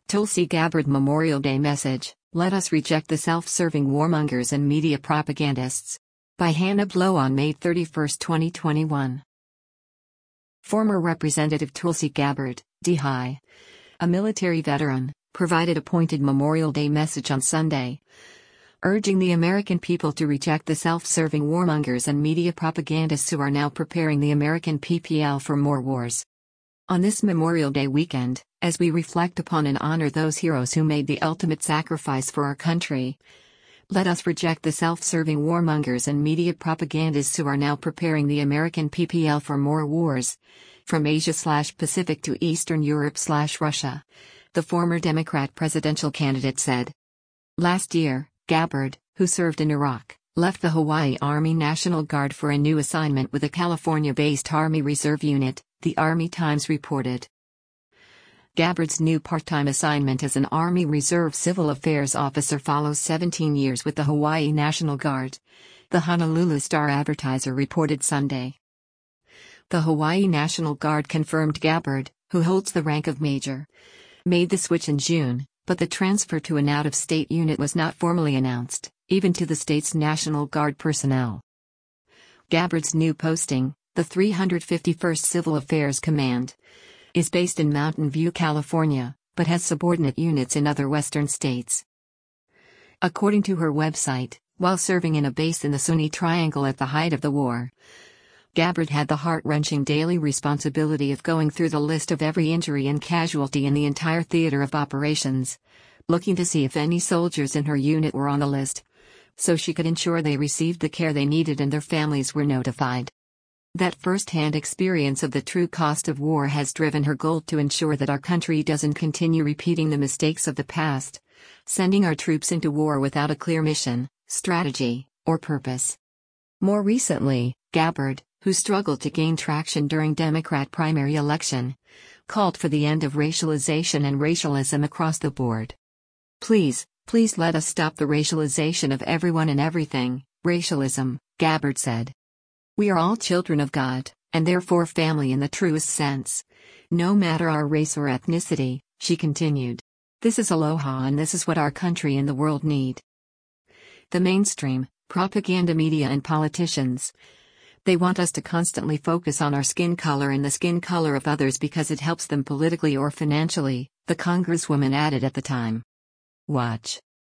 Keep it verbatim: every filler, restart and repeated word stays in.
Tulsi Gabbard Memorial Day Message, Let Us Reject the Self-Serving Warmongers and Media Propagandists. By Hannah Blow on May thirty-first, twenty twenty-one. Former Representative Tulsi Gabbard, D H I, a military veteran, provided a pointed Memorial Day message on Sunday, urging the American people to reject the self-serving warmongers and media propagandists who are now preparing the American P P L for more wars. On this Memorial Day weekend, as we reflect upon and honor those heroes who made the ultimate sacrifice for our country, let us reject the self-serving warmongers and media propagandists who are now preparing the American P P L for more wars, from Asia-Pacific to Eastern Europe-Russia, the former Democrat presidential candidate said. Last year, Gabbard, who served in Iraq, left the Hawaii Army National Guard for a new assignment with a California-based Army Reserve unit, the Army Times reported. Gabbard's new part-time assignment as an Army Reserve Civil Affairs officer follows seventeen years with the Hawaii National Guard, the Honolulu Star-Advertiser reported Sunday. The Hawaii National Guard confirmed Gabbard, who holds the rank of major, made the switch in June, but the transfer to an out-of-state unit was not formally announced, even to the state's National Guard personnel. Gabbard's new posting, the three hundred fifty-first Civil Affairs Command, is based in Mountain View, California, but has subordinate units in other western states. According to her website, while serving in a base in the Sunni Triangle at the height of the war, Gabbard had the heart-wrenching daily responsibility of going through the list of every injury and casualty in the entire theater of operations, looking to see if any soldiers in her unit were on the list, so she could ensure they received the care they needed and their families were notified. That first-hand experience of the true cost of war has driven her goal to ensure that our country doesn't continue repeating the mistakes of the past, sending our troops into war without a clear mission, strategy, or purpose. More recently, Gabbard, who struggled to gain traction during Democrat primary election, called for the end of racialization and racialism across the board. Please, please let us stop the racialization of everyone and everything, racialism, Gabbard said. We are all children of God, and therefore family in the truest sense, no matter our race or ethnicity, she continued. This is aloha and this is what our country and the world need. The mainstream, propaganda media and politicians, they want us to constantly focus on our skin color and the skin color of others because it helps them politically or financially, the congresswoman added at the time. Watch.